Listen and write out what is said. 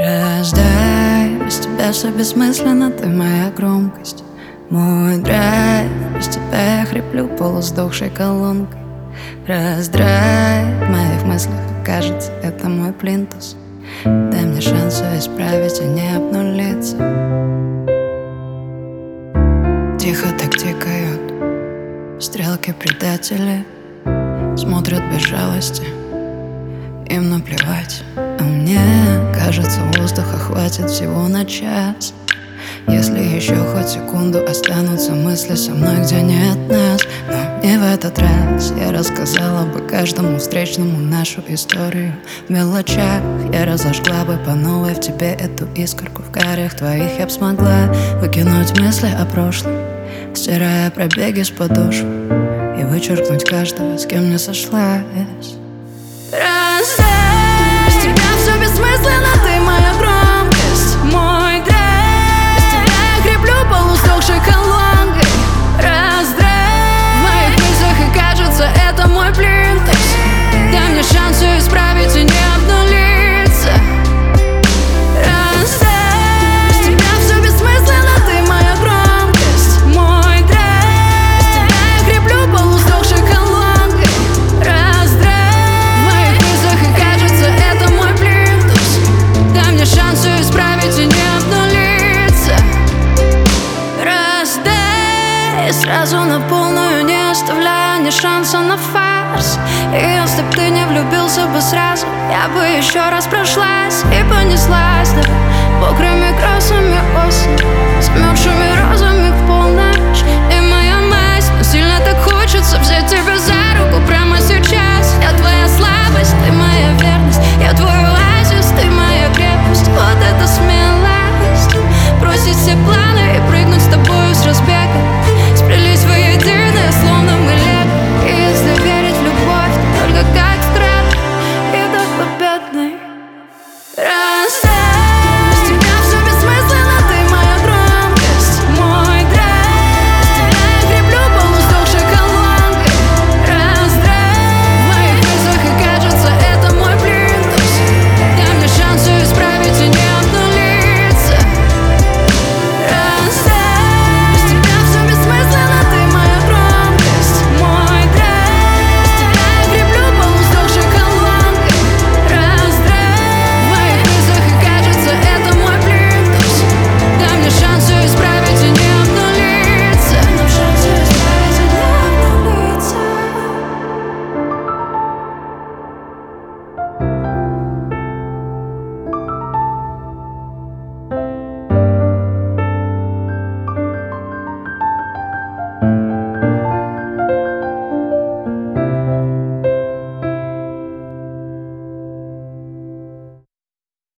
Раздай, без тебя все бессмысленно, ты моя громкость, мой драйв. Без тебя я хриплю полусдохшей колонкой. Раздрай в моих мыслях, кажется, это мой плинтус. Дай мне шанс все исправить и не обнулиться. Тихо так тикают стрелки предателей, смотрят без жалости, им наплевать. А мне кажется, воздуха хватит всего на час. Если еще хоть секунду останутся мысли со мной, где нет нас. Но не в этот раз. Я рассказала бы каждому встречному нашу историю. В мелочах я разожгла бы по новой в тебе эту искорку. В карях твоих я б смогла выкинуть мысли о прошлом, стирая пробеги с подошв и вычеркнуть каждого, с кем не сошлась. Без тебя все бессмысленно, ты моя громкость, мой драйв. Без тебя я хриплю полусохшей колонкой. Раздрайв в моих мыслях, и кажется, это мой плинтус. Дай мне шанс все исправить и не обнулиться. Раздрайв, без тебя все бессмысленно, ты моя громкость, мой драйв. Без тебя я хриплю полусохшей колонкой. Раздрайв в моих мыслях, и кажется, это мой плинтус. Дай мне шанс все исправить и не обнулиться. Раздай сразу на полную, не оставляя ни шанса на фарс. И если б ты не влюбился бы сразу, я бы еще раз прошлась и понеслась, да, мокрыми красами осень, замерзшими розами в полной